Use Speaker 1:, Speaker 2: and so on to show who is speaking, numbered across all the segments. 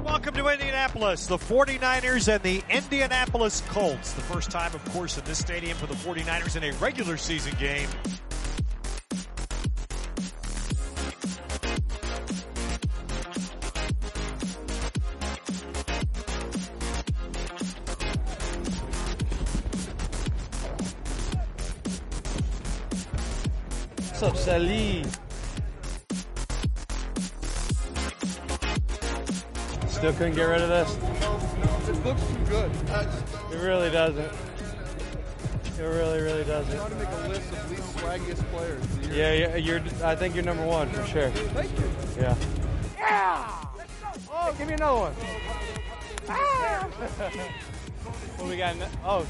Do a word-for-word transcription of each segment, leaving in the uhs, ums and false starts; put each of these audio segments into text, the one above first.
Speaker 1: Welcome to Indianapolis, the forty-niners and the Indianapolis Colts. The first time, of course, in this stadium for the forty-niners in a regular season game.
Speaker 2: What's up, Sally? Still couldn't get rid of this?
Speaker 3: It looks too good.
Speaker 2: It really doesn't. It really, really doesn't.
Speaker 3: I want to make a list of least swaggiest players.
Speaker 2: Yeah, yeah, you're. I think you're number one for sure.
Speaker 3: Thank you.
Speaker 2: Yeah. Yeah. Oh, give me another one. Ah. What we got? Oh.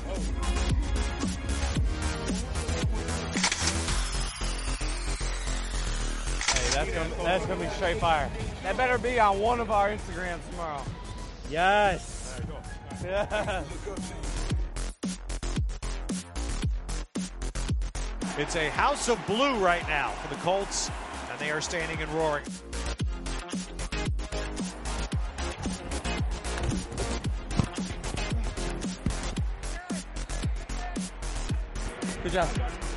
Speaker 2: Hey, that's gonna, that's gonna be straight fire. That better be on one of our Instagrams tomorrow. Yes. Yeah.
Speaker 1: It's a house of blue right now for the Colts, and they are standing and roaring.
Speaker 2: Good job.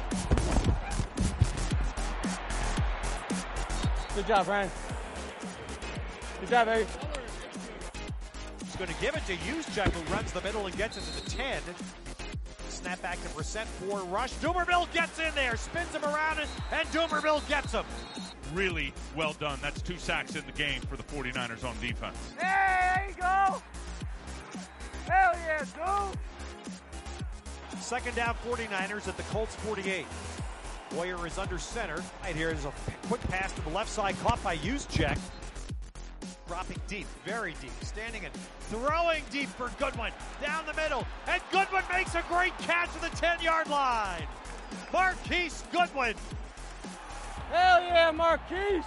Speaker 2: Good job, Brian. Good job, baby.
Speaker 1: He's going to give it to Juszczyk, who runs the middle and gets it to the ten. Snap back to Brissett for rush. Dumervil gets in there, spins him around, and, and Dumervil gets him.
Speaker 4: Really well done. That's two sacks in the game for the forty-niners on defense.
Speaker 5: Hey, there you go. Hell yeah, dude.
Speaker 1: Second down, forty-niners at the Colts forty-eight. Boyer is under center. Right here is a quick pass to the left side, caught by Juszczyk. Dropping deep, very deep, standing and throwing deep for Goodwin. Down the middle, and Goodwin makes a great catch at the ten-yard line. Marquise Goodwin.
Speaker 2: Hell yeah, Marquise.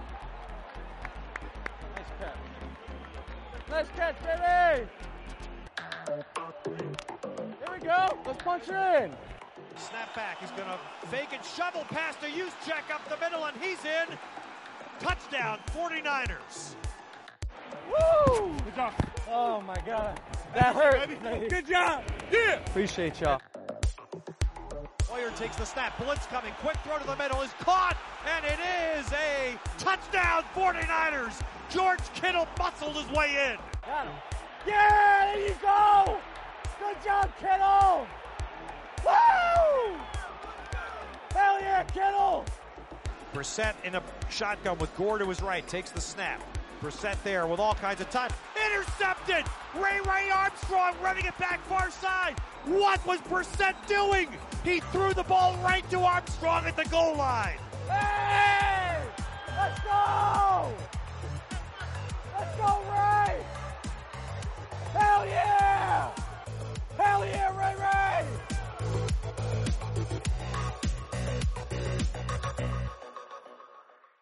Speaker 2: Nice catch. Nice catch, baby. Here we go. Let's punch it in.
Speaker 1: Snap back. He's going to fake and shovel pass to Juszczyk up the middle, and he's in. Touchdown, forty-niners.
Speaker 2: Woo! Good job. Oh, my God. That hurt.
Speaker 4: Good job. Yeah.
Speaker 2: Appreciate y'all.
Speaker 1: Boyer takes the snap. Blitz coming. Quick throw to the middle is caught, and it is a touchdown, forty-niners. George Kittle muscled his way in.
Speaker 2: Got him. Yeah, there you go. Good job, Kittle. Woo! Hell yeah, Kittle!
Speaker 1: Brissett in a shotgun with Gore to his right, takes the snap. Brissett there with all kinds of time. Intercepted! Ray Ray Armstrong running it back far side. What was Brissett doing? He threw the ball right to Armstrong at the goal line.